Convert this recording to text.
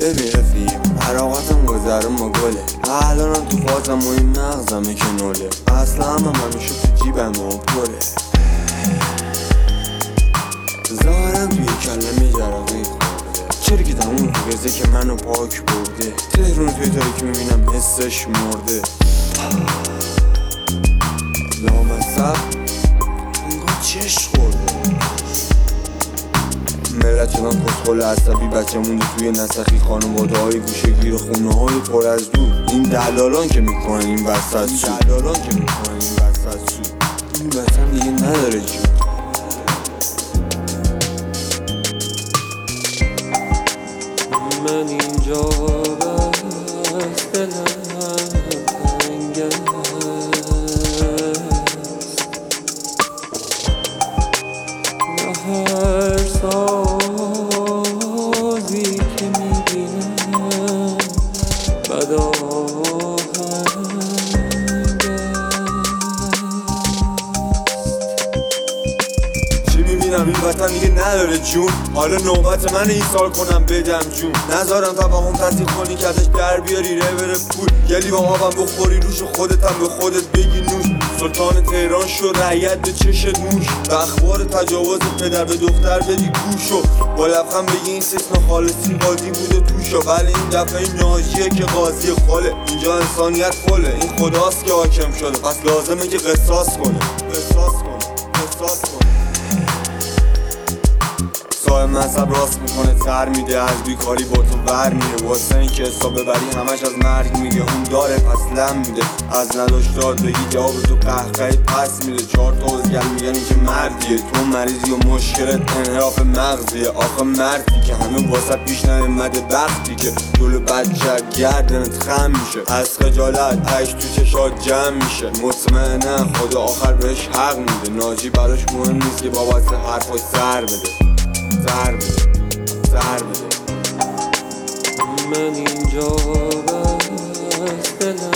ببین رفیق حراقتم گذرم با گله الانم تو فازم و این مغزمه که نوله اصلا هم همیشه تو جیبم و پره ظاهرم توی کلم جرقه خورده چرا که تموم روزه که منو پاک برده تهرون توی تاریکی میبینم حسش مرده لامصب انگار چش خورده ملت شدن کسخل عصبی بچه مونده توی نسخی خانواده های گوشه گیر خونه های پر از دود این دلالان که میکنن این وسط سود این وطن دیگه نداره جون من اینجا بس دلم تنگ است هر سازی که میبینم بد آهنگ است چی میبینم این وطن دیگه نداره جون حالا نوبت من ایثار کنم بدم جون نذارم توهم تصدیق کنی که ازش در بیاری ره بره پول یه لیوان آبم بخوری روش و خودتم به خودت بگی نوش سلطان تهران شو رعیت به چشت موش به اخبار تجاوز پدر به دختر بدی گوشو با لبخند بگی این سیسم خالصی قاضی بوده توشو ولی این دفعه این ناجیه که قاضی خاله اینجا انسانیت خاله این خداست که حاکم شده پس لازمه که قصاص کنه صاحب منصب راست میکنه تر میده از بیکاری با تو ور میره واسه این که حساب ببری همش از مرگ میگه اون داره پس لم میده از نداشتار بگی جواب تو قهقهی پس میده 4 تا ازگل میگن این که مردیه تو مریضی و مشکلت انحراف مغزیه آخه مردی که همه واسه پیش نمیمده بختی که جلو بچه گردنت خم میشه از خجالت عیش تو چشات جمع میشه مطمئنم خدا آخر بهش حق میده ناجی براش مهم نیست که بابت حرفاش سر بده من اینجا بس دلم